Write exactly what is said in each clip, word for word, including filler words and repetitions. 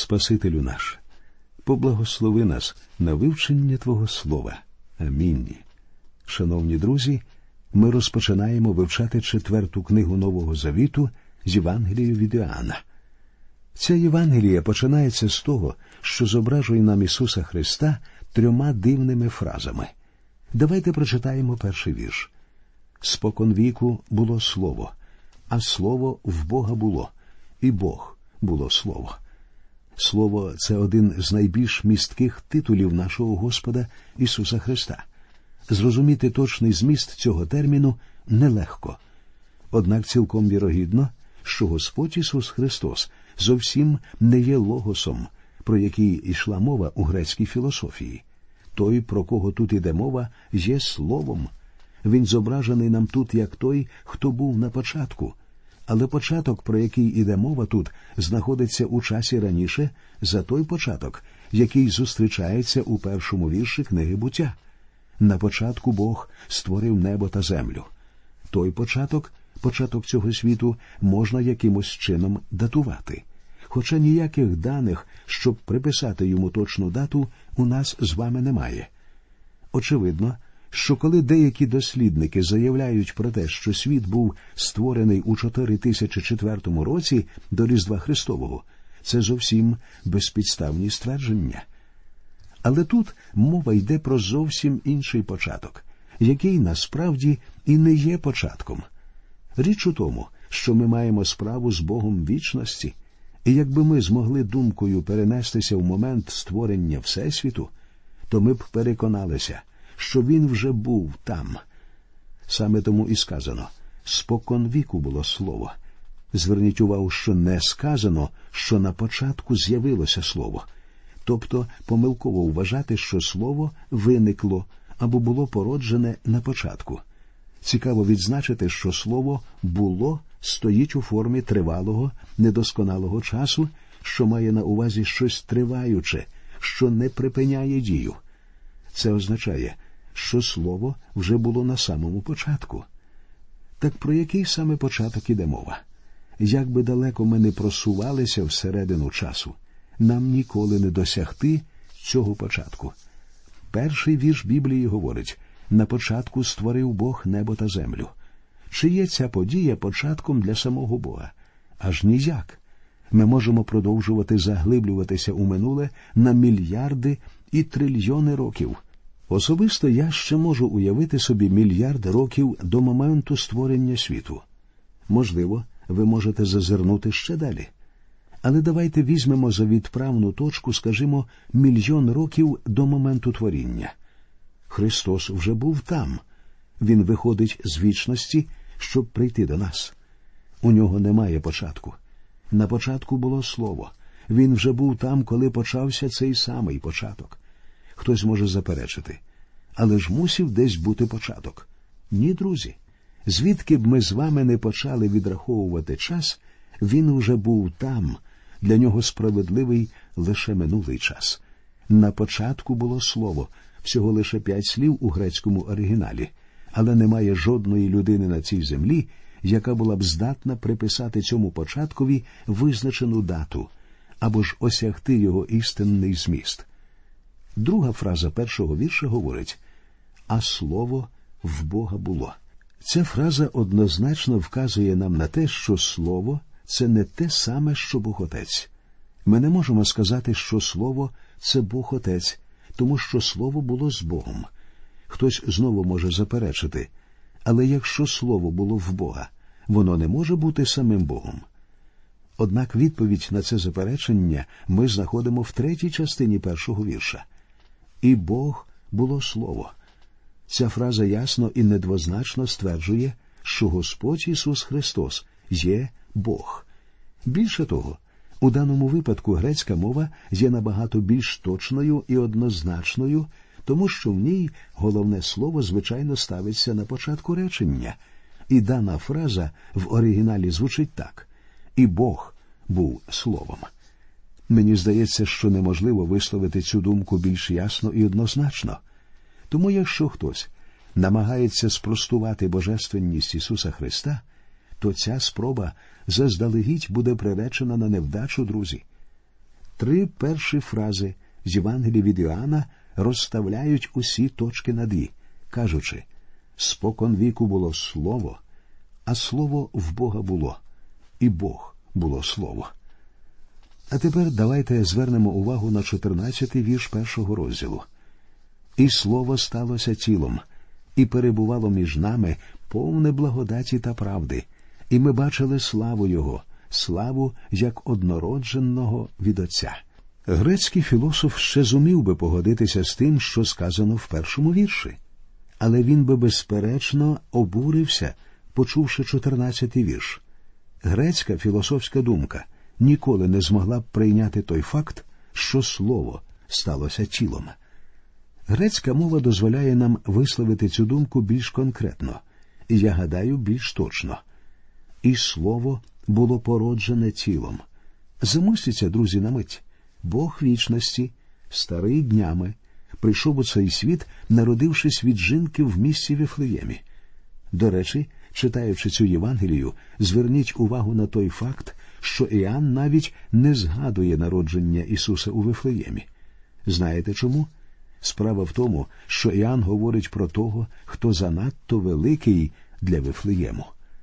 Спасителю наш, поблагослови нас на вивчення Твого Слова. Амінь. Шановні друзі, ми розпочинаємо вивчати четверту книгу Нового Завіту з Євангелія від Іоанна. Ця Євангелія починається з того, що зображує нам Ісуса Христа трьома дивними фразами. Давайте прочитаємо перший вірш. «Споконвіку було Слово, а Слово в Бога було, і Бог було Слово». Слово – це один з найбільш містких титулів нашого Господа Ісуса Христа. Зрозуміти точний зміст цього терміну нелегко. Однак цілком вірогідно, що Господь Ісус Христос зовсім не є логосом, про який йшла мова у грецькій філософії. Той, про кого тут іде мова, є Словом. Він зображений нам тут як той, хто був на початку. Але початок, про який іде мова тут, знаходиться у часі раніше за той початок, який зустрічається у першому вірші книги «Буття». На початку Бог створив небо та землю. Той початок, початок цього світу, можна якимось чином датувати. Хоча ніяких даних, щоб приписати йому точну дату, у нас з вами немає. Очевидно, що коли деякі дослідники заявляють про те, що світ був створений у чотири тисячі четвертому році до Різдва Христового, це зовсім безпідставні ствердження. Але тут мова йде про зовсім інший початок, який насправді і не є початком. Річ у тому, що ми маємо справу з Богом вічності, і якби ми змогли думкою перенестися в момент створення Всесвіту, то ми б переконалися, що він вже був там. Саме тому і сказано «споконвіку було Слово». Зверніть увагу, що не сказано, що на початку з'явилося Слово. Тобто помилково вважати, що Слово виникло або було породжене на початку. Цікаво відзначити, що слово «було» стоїть у формі тривалого, недосконалого часу, що має на увазі щось триваюче, що не припиняє дію. Це означає, що слово вже було на самому початку. Так про який саме початок іде мова? Як би далеко ми не просувалися всередину часу, нам ніколи не досягти цього початку. Перший вірш Біблії говорить: «На початку створив Бог небо та землю». Чи є ця подія початком для самого Бога? Аж ніяк. Ми можемо продовжувати заглиблюватися у минуле на мільярди і трильйони років. Особисто я ще можу уявити собі мільярд років до моменту створення світу. Можливо, ви можете зазирнути ще далі. Але давайте візьмемо за відправну точку, скажімо, мільйон років до моменту творіння. Христос вже був там. Він виходить з вічності, щоб прийти до нас. У нього немає початку. На початку було Слово. Він вже був там, коли почався цей самий початок. Хтось може заперечити: але ж мусів десь бути початок. Ні, друзі. Звідки б ми з вами не почали відраховувати час, він уже був там. Для нього справедливий лише минулий час. На початку було Слово. Всього лише п'ять слів у грецькому оригіналі. Але немає жодної людини на цій землі, яка була б здатна приписати цьому початкові визначену дату, або ж осягти його істинний зміст. Друга фраза першого вірша говорить: «А Слово в Бога було». Ця фраза однозначно вказує нам на те, що Слово – це не те саме, що Бог Отець. Ми не можемо сказати, що Слово – це Бог Отець, тому що Слово було з Богом. Хтось знову може заперечити: але якщо Слово було в Бога, воно не може бути самим Богом. Однак відповідь на це заперечення ми знаходимо в третій частині першого вірша. «І Бог було Слово». Ця фраза ясно і недвозначно стверджує, що Господь Ісус Христос є Бог. Більше того, у даному випадку грецька мова є набагато більш точною і однозначною, тому що в ній головне слово, звичайно, ставиться на початку речення. І дана фраза в оригіналі звучить так: «І Бог був Словом». Мені здається, що неможливо висловити цю думку більш ясно і однозначно. Тому якщо хтось намагається спростувати божественність Ісуса Христа, то ця спроба заздалегідь буде приречена на невдачу, друзі. Три перші фрази з Євангелія від Іоанна розставляють усі точки над «і», кажучи: «Спокон віку було Слово, а Слово в Бога було, і Бог було Слово». А тепер давайте звернемо увагу на чотирнадцятий вірш першого розділу. «І Слово сталося тілом, і перебувало між нами повне благодаті та правди, і ми бачили славу Його, славу як однородженого від Отця». Грецький філософ ще зумів би погодитися з тим, що сказано в першому вірші. Але він би, безперечно, обурився, почувши чотирнадцятий вірш. Грецька філософська думка ніколи не змогла б прийняти той факт, що Слово сталося тілом. Грецька мова дозволяє нам висловити цю думку більш конкретно, і, я гадаю, більш точно. «І Слово було породжене тілом». Замисліться, друзі, на мить. Бог вічності, старий днями, прийшов у цей світ, народившись від жінки в місті Вифлеємі. До речі, читаючи цю Євангелію, зверніть увагу на той факт, що Іоанн навіть не згадує народження Ісуса у Вифлеємі. Знаєте чому? Справа в тому, що Іоанн говорить про того, хто занадто великий для Вифлеєму.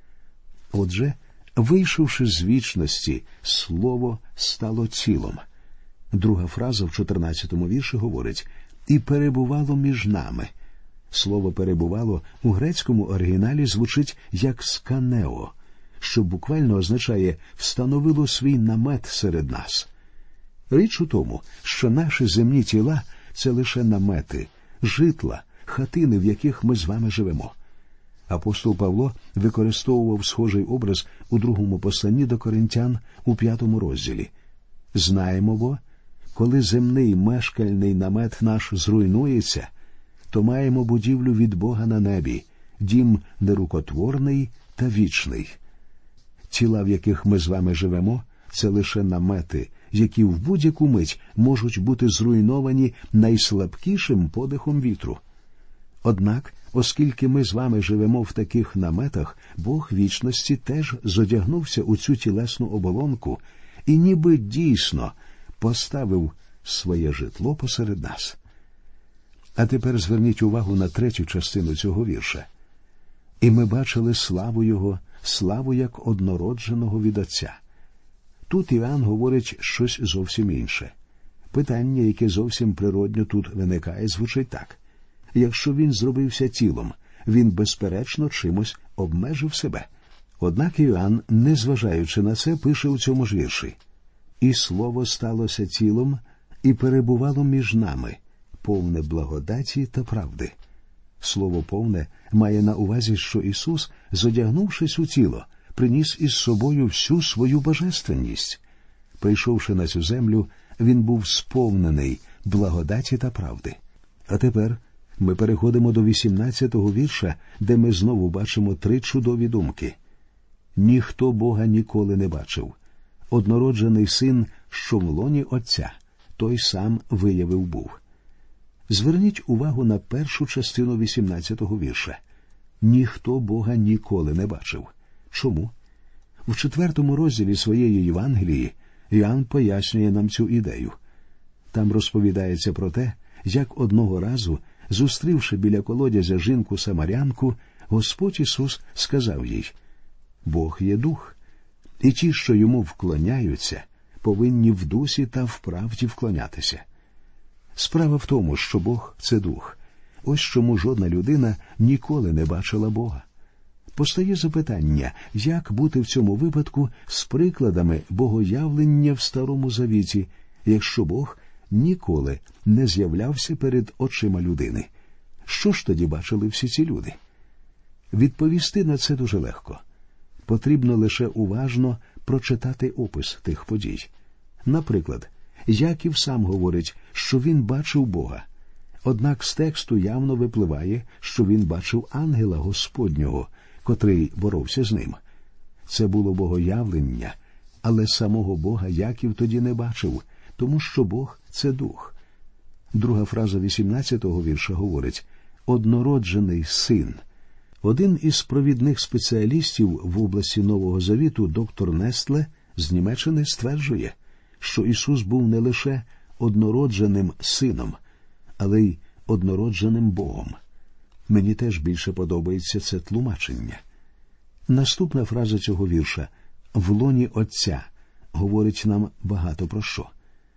Отже, вийшовши з вічності, Слово стало тілом. Друга фраза в чотирнадцятому вірші говорить: «І перебувало між нами». Слово «перебувало» у грецькому оригіналі звучить як «сканео», що буквально означає «встановило свій намет серед нас». Річ у тому, що наші земні тіла – це лише намети, житла, хатини, в яких ми з вами живемо. Апостол Павло використовував схожий образ у другому посланні до Коринтян у п'ятому розділі. «Знаємо бо, коли земний мешкальний намет наш зруйнується, то маємо будівлю від Бога на небі, дім нерукотворний та вічний». Тіла, в яких ми з вами живемо, це лише намети, які в будь-яку мить можуть бути зруйновані найслабкішим подихом вітру. Однак, оскільки ми з вами живемо в таких наметах, Бог вічності теж зодягнувся у цю тілесну оболонку і ніби дійсно поставив своє житло посеред нас. А тепер зверніть увагу на третю частину цього вірша. «І ми бачили славу Його, славу як однородженого від Отця». Тут Іоанн говорить щось зовсім інше. Питання, яке зовсім природньо тут виникає, звучить так. Якщо він зробився тілом, він, безперечно, чимось обмежив себе. Однак Іоанн, незважаючи на це, пише у цьому ж вірші: «І Слово сталося тілом, і перебувало між нами, повне благодаті та правди». Слово «повне» має на увазі, що Ісус, зодягнувшись у тіло, приніс із собою всю свою божественність. Прийшовши на цю землю, він був сповнений благодаті та правди. А тепер ми переходимо до вісімнадцятого вірша, де ми знову бачимо три чудові думки. «Ніхто Бога ніколи не бачив. Однороджений син, що в лоні Отця, той сам виявив був». Зверніть увагу на першу частину вісімнадцятого вірша. «Ніхто Бога ніколи не бачив». Чому? В четвертому розділі своєї Євангелії Іоанн пояснює нам цю ідею. Там розповідається про те, як одного разу, зустрівши біля колодязя жінку-самарянку, Господь Ісус сказав їй: «Бог є дух, і ті, що йому вклоняються, повинні в дусі та в правді вклонятися». Справа в тому, що Бог – це дух. Ось чому жодна людина ніколи не бачила Бога. Постає запитання, як бути в цьому випадку з прикладами богоявлення в Старому Завіті, якщо Бог ніколи не з'являвся перед очима людини. Що ж тоді бачили всі ці люди? Відповісти на це дуже легко. Потрібно лише уважно прочитати опис тих подій. Наприклад, Яків сам говорить, що він бачив Бога. Однак з тексту явно випливає, що він бачив ангела Господнього, котрий боровся з ним. Це було богоявлення, але самого Бога Яків тоді не бачив, тому що Бог – це дух. Друга фраза вісімнадцятого вірша говорить «однороджений син». Один із провідних спеціалістів в області Нового Завіту, доктор Нестле з Німеччини, стверджує, що Ісус був не лише однородженим Сином, але й однородженим Богом. Мені теж більше подобається це тлумачення. Наступна фраза цього вірша «в лоні Отця» говорить нам багато про що.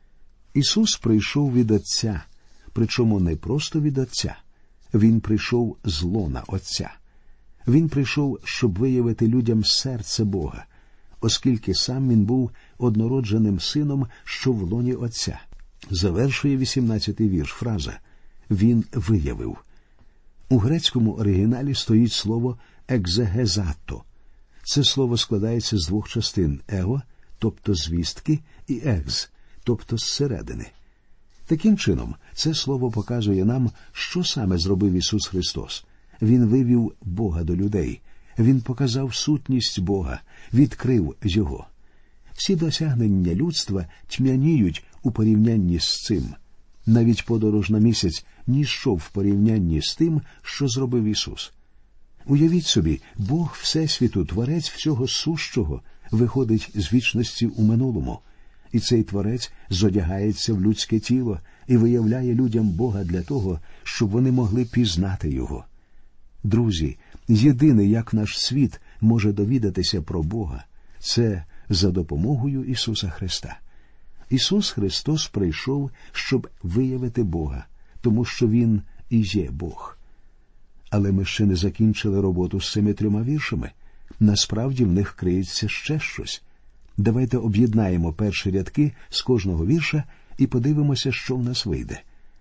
Ісус прийшов від Отця, причому не просто від Отця. Він прийшов з лона Отця. Він прийшов, щоб виявити людям серце Бога, оскільки сам він був однородженим Сином, що в лоні Отця. Завершує вісімнадцятий вірш фраза «Він виявив». У грецькому оригіналі стоїть слово «екзегезато». Це слово складається з двох частин «его», тобто звістки, і «екз», тобто зсередини. Таким чином, це слово показує нам, що саме зробив Ісус Христос. Він вивів Бога до людей. Він показав сутність Бога, відкрив Його. Всі досягнення людства тьмяніють у порівнянні з цим. Навіть подорож на місяць ніщо в порівнянні з тим, що зробив Ісус. Уявіть собі, Бог Всесвіту, Творець всього сущого, виходить з вічності у минулому. І цей Творець зодягається в людське тіло і виявляє людям Бога для того, щоб вони могли пізнати Його. Друзі, єдине, як наш світ може довідатися про Бога, це за допомогою Ісуса Христа. Ісус Христос прийшов, щоб виявити Бога, тому що Він і є Бог. Але ми ще не закінчили роботу з цими трьома віршами. Насправді в них криється ще щось. Давайте об'єднаємо перші рядки з кожного вірша і подивимося, що в нас вийде.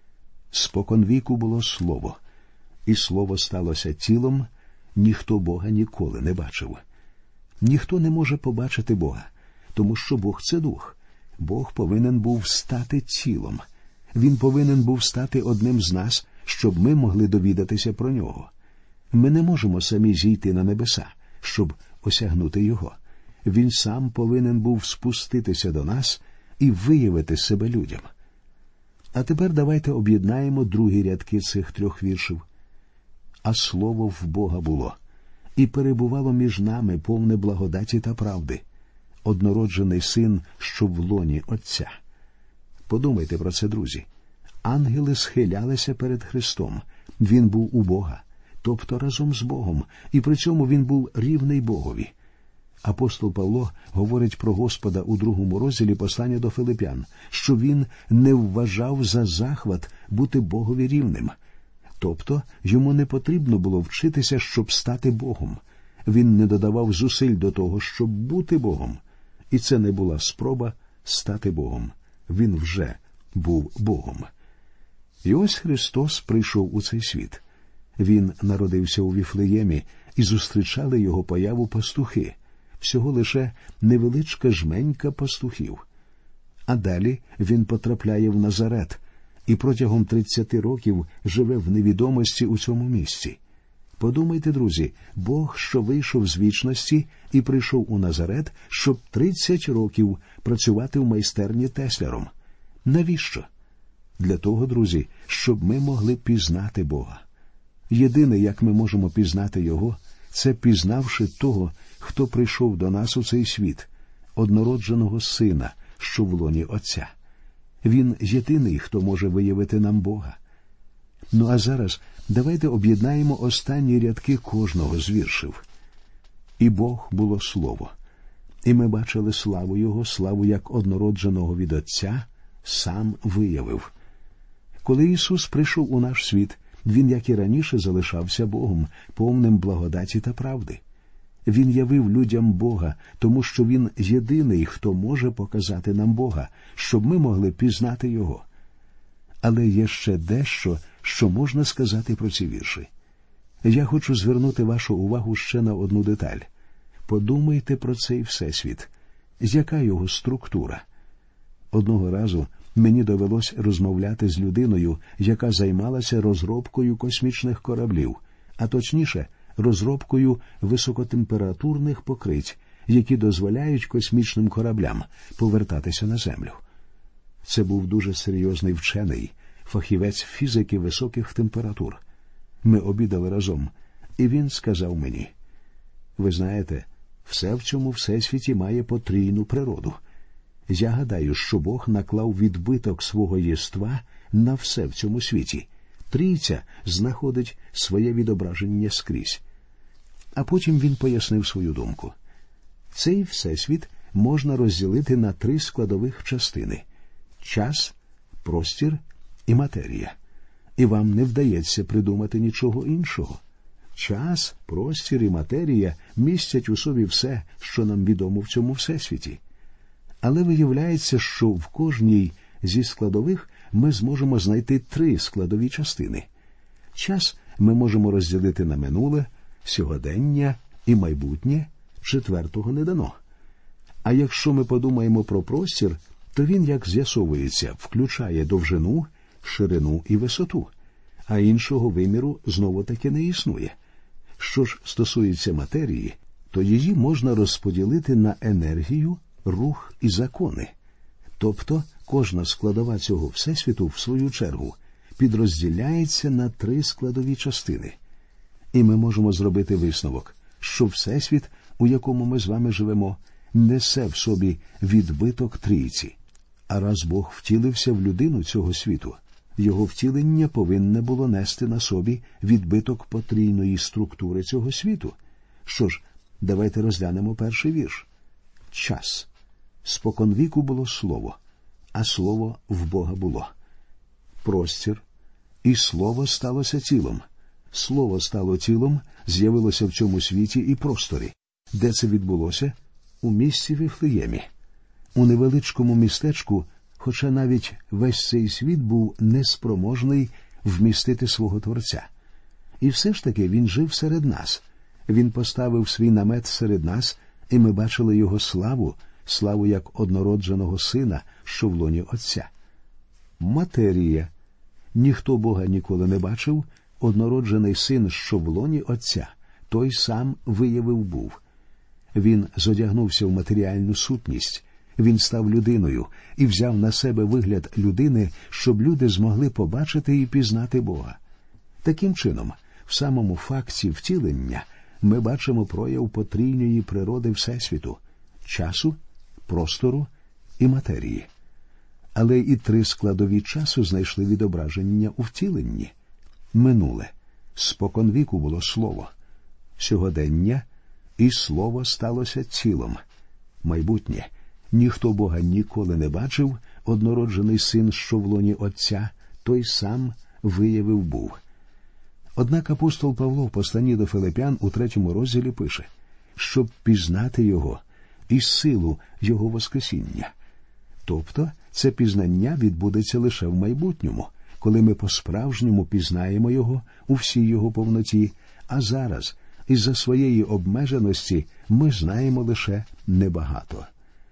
«Споконвіку було Слово, і Слово сталося тілом, ніхто Бога ніколи не бачив». Ніхто не може побачити Бога, тому що Бог – це Дух. Бог повинен був стати тілом. Він повинен був стати одним з нас, щоб ми могли довідатися про Нього. Ми не можемо самі зійти на небеса, щоб осягнути Його. Він сам повинен був спуститися до нас і виявити себе людям. А тепер давайте об'єднаємо другі рядки цих трьох віршів. «А слово в Бога було, і перебувало між нами повне благодаті та правди, однороджений Син, що в лоні Отця». Подумайте про це, друзі. Ангели схилялися перед Христом. Він був у Бога, тобто разом з Богом, і при цьому він був рівний Богові. Апостол Павло говорить про Господа у другому розділі послання до Филип'ян, що він не вважав за захват бути Богові рівним. Тобто йому не потрібно було вчитися, щоб стати Богом. Він не додавав зусиль до того, щоб бути Богом. І це не була спроба стати Богом. Він вже був Богом. І ось Христос прийшов у цей світ. Він народився у Віфлеємі, і зустрічали його появу пастухи. Всього лише невеличка жменька пастухів. А далі він потрапляє в Назарет і протягом тридцяти років живе в невідомості у цьому місці. Подумайте, друзі, Бог, що вийшов з вічності і прийшов у Назарет, щоб тридцять років працювати в майстерні тесляром. Навіщо? Для того, друзі, щоб ми могли пізнати Бога. Єдине, як ми можемо пізнати Його, це пізнавши того, хто прийшов до нас у цей світ, однородженого Сина, що в лоні Отця. Він єдиний, хто може виявити нам Бога. Ну а зараз давайте об'єднаємо останні рядки кожного з віршів. «І Бог було Слово, і ми бачили славу Його, славу як однородженого від Отця, сам виявив». Коли Ісус прийшов у наш світ, Він, як і раніше, залишався Богом, повним благодаті та правди. Він явив людям Бога, тому що Він єдиний, хто може показати нам Бога, щоб ми могли пізнати Його. Але є ще дещо, що можна сказати про ці вірші. Я хочу звернути вашу увагу ще на одну деталь. Подумайте про цей всесвіт. Яка його структура? Одного разу мені довелось розмовляти з людиною, яка займалася розробкою космічних кораблів, а точніше, розробкою високотемпературних покриттів, які дозволяють космічним кораблям повертатися на Землю. Це був дуже серйозний вчений, фахівець фізики високих температур. Ми обідали разом, і він сказав мені: «Ви знаєте, все в цьому всесвіті має потрійну природу. Я гадаю, що Бог наклав відбиток свого єства на все в цьому світі. Трійця знаходить своє відображення скрізь. А потім він пояснив свою думку. Цей всесвіт можна розділити на три складових частини – час, простір і матерія. І вам не вдається придумати нічого іншого. Час, простір і матерія містять у собі все, що нам відомо в цьому всесвіті. Але виявляється, що в кожній зі складових ми зможемо знайти три складові частини. Час ми можемо розділити на минуле, сьогодення і майбутнє, четвертого не дано. А якщо ми подумаємо про простір, то він, як з'ясовується, включає довжину, ширину і висоту, а іншого виміру знову-таки не існує. Що ж стосується матерії, то її можна розподілити на енергію, рух і закони. Тобто кожна складова цього всесвіту, в свою чергу, підрозділяється на три складові частини. І ми можемо зробити висновок, що всесвіт, у якому ми з вами живемо, несе в собі відбиток трійці. А раз Бог втілився в людину цього світу, його втілення повинне було нести на собі відбиток потрійної структури цього світу. Що ж, давайте розглянемо перший вірш. Час. Споконвіку було слово, а слово в Бога було. Простір. І слово сталося тілом. Слово стало тілом, з'явилося в цьому світі і просторі. Де це відбулося? У місті Вифлеємі. У невеличкому містечку, хоча навіть весь цей світ був неспроможний вмістити свого Творця. І все ж таки він жив серед нас. Він поставив свій намет серед нас, і ми бачили його славу, славу як однородженого сина, що в лоні Отця. Матерія. Ніхто Бога ніколи не бачив, однороджений син, що в лоні Отця, той сам виявив був. Він зодягнувся в матеріальну сутність, він став людиною і взяв на себе вигляд людини, щоб люди змогли побачити і пізнати Бога. Таким чином, в самому факті втілення ми бачимо прояв потрійної природи Всесвіту – часу, простору і матерії. Але і три складові часу знайшли відображення у втіленні. Минуле. Споконвіку було слово. Сьогодення. І слово сталося тілом. Майбутнє. Ніхто Бога ніколи не бачив, однороджений син, що в лоні Отця, той сам виявив був. Однак апостол Павло в посланні до Филип'ян у третьому розділі пише, щоб пізнати його і силу його воскресіння. Тобто це пізнання відбудеться лише в майбутньому, коли ми по-справжньому пізнаємо його у всій його повноті, а зараз із-за своєї обмеженості ми знаємо лише небагато.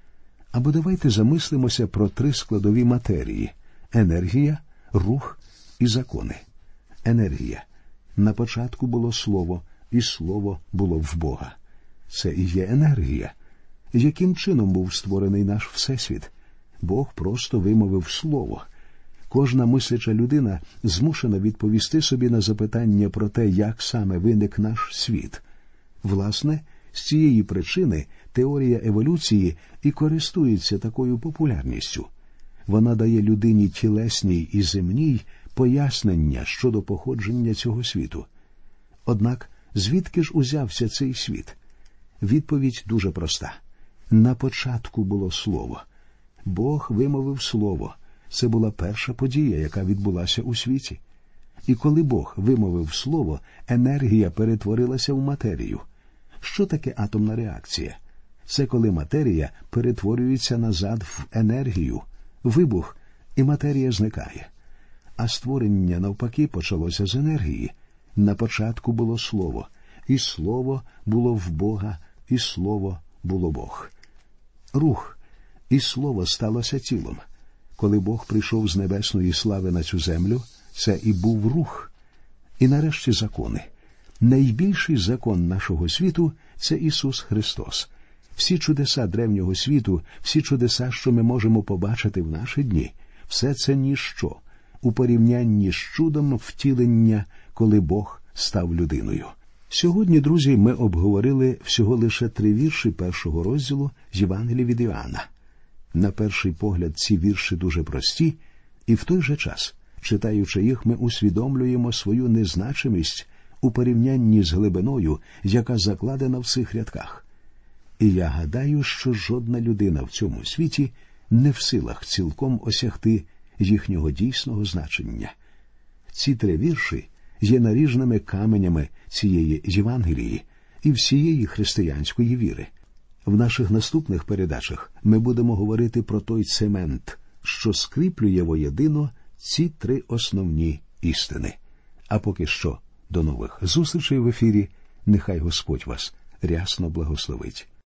Або давайте замислимося про три складові матерії – енергія, рух і закони. Енергія. На початку було слово, і слово було в Бога. Це і є енергія. Яким чином був створений наш Всесвіт? Бог просто вимовив слово. Кожна мисляча людина змушена відповісти собі на запитання про те, як саме виник наш світ. Власне, з цієї причини теорія еволюції і користується такою популярністю. Вона дає людині тілесній і земній пояснення щодо походження цього світу. Однак, звідки ж узявся цей світ? Відповідь дуже проста. На початку було слово. Бог вимовив слово. Це була перша подія, яка відбулася у світі. І коли Бог вимовив слово, енергія перетворилася в матерію. Що таке атомна реакція? Це коли матерія перетворюється назад в енергію, вибух, і матерія зникає. А створення, навпаки, почалося з енергії. На початку було слово, і слово було в Бога, і слово було Бог. Рух. І слово сталося тілом. Коли Бог прийшов з небесної слави на цю землю, це і був рух. І нарешті закони. Найбільший закон нашого світу – це Ісус Христос. Всі чудеса древнього світу, всі чудеса, що ми можемо побачити в наші дні, все це ніщо у порівнянні з чудом втілення, коли Бог став людиною. Сьогодні, друзі, ми обговорили всього лише три вірші першого розділу Євангелія від Іоанна. На перший погляд ці вірші дуже прості, і в той же час, читаючи їх, ми усвідомлюємо свою незначимість у порівнянні з глибиною, яка закладена в цих рядках. І я гадаю, що жодна людина в цьому світі не в силах цілком осягти їхнього дійсного значення. Ці три вірші є наріжними каменями цієї Євангелії і всієї християнської віри. В наших наступних передачах ми будемо говорити про той цемент, що скріплює воєдино ці три основні істини. А поки що, до нових зустрічей в ефірі. Нехай Господь вас рясно благословить.